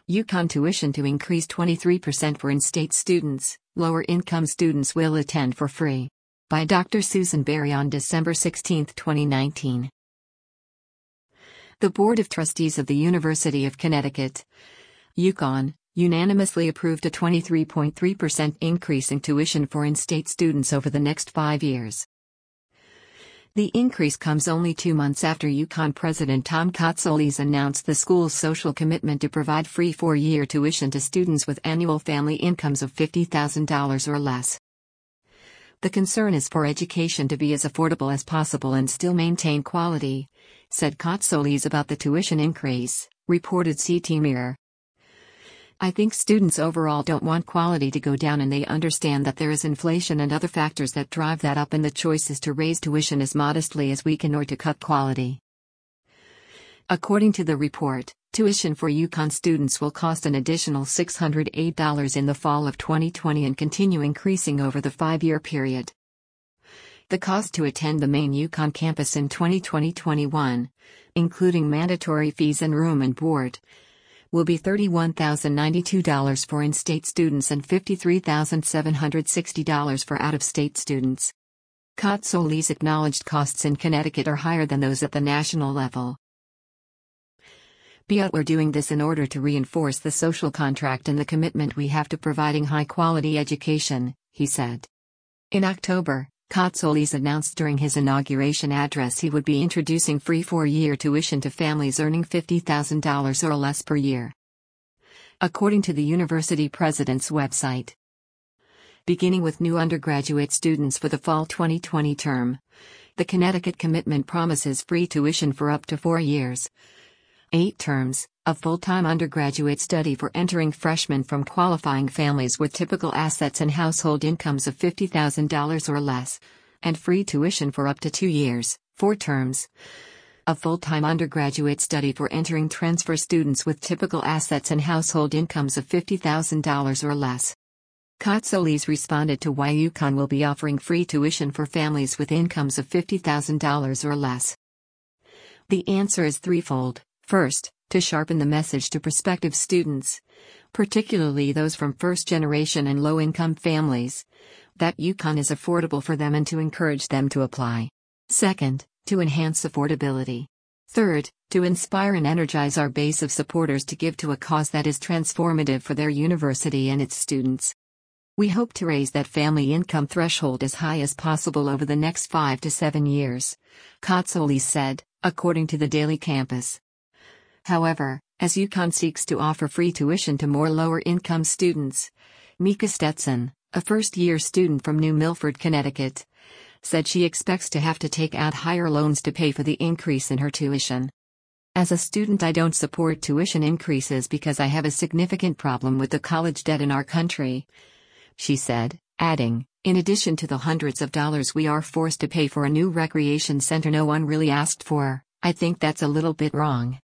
UConn tuition to increase 23% for in-state students. Lower-income students will attend for free. By Dr. Susan Berry on December 16, 2019. The Board of Trustees of the University of Connecticut, UConn, unanimously approved a 23.3% increase in tuition for in-state students over the next 5 years. The increase comes only 2 months after UConn President Tom Kotsolis announced the school's social commitment to provide free 4-year tuition to students with annual family incomes of $50,000 or less. The concern is for education to be as affordable as possible and still maintain quality, said Kotsolis about the tuition increase, reported CT Mirror. I think students overall don't want quality to go down, and they understand that there is inflation and other factors that drive that up, and the choice is to raise tuition as modestly as we can or to cut quality. According to the report, tuition for UConn students will cost an additional $608 in the fall of 2020 and continue increasing over the 5-year period. The cost to attend the main UConn campus in 2020-21, including mandatory fees and room and board, will be $31,092 for in-state students and $53,760 for out-of-state students. Kotsolis acknowledged costs in Connecticut are higher than those at the national level. But we're doing this in order to reinforce the social contract and the commitment we have to providing high-quality education, he said. In October, Kotsolis announced during his inauguration address he would be introducing free 4-year tuition to families earning $50,000 or less per year. According to the university president's website, beginning with new undergraduate students for the fall 2020 term, the Connecticut commitment promises free tuition for up to 4 years, 8 terms, of full-time undergraduate study for entering freshmen from qualifying families with typical assets and household incomes of $50,000 or less, and free tuition for up to 2 years, 4 terms, of full-time undergraduate study for entering transfer students with typical assets and household incomes of $50,000 or less. Kotsolis responded to why UConn will be offering free tuition for families with incomes of $50,000 or less. The answer is threefold. First, to sharpen the message to prospective students, particularly those from first-generation and low-income families, that UConn is affordable for them and to encourage them to apply. Second, to enhance affordability. Third, to inspire and energize our base of supporters to give to a cause that is transformative for their university and its students. We hope to raise that family income threshold as high as possible over the next 5 to 7 years, Kotsolis said, according to the Daily Campus. However, as UConn seeks to offer free tuition to more lower-income students, Mika Stetson, a first-year student from New Milford, Connecticut, said she expects to have to take out higher loans to pay for the increase in her tuition. As a student, I don't support tuition increases because I have a significant problem with the college debt in our country, she said, adding, in addition to the hundreds of dollars we are forced to pay for a new recreation center no one really asked for, I think that's a little bit wrong.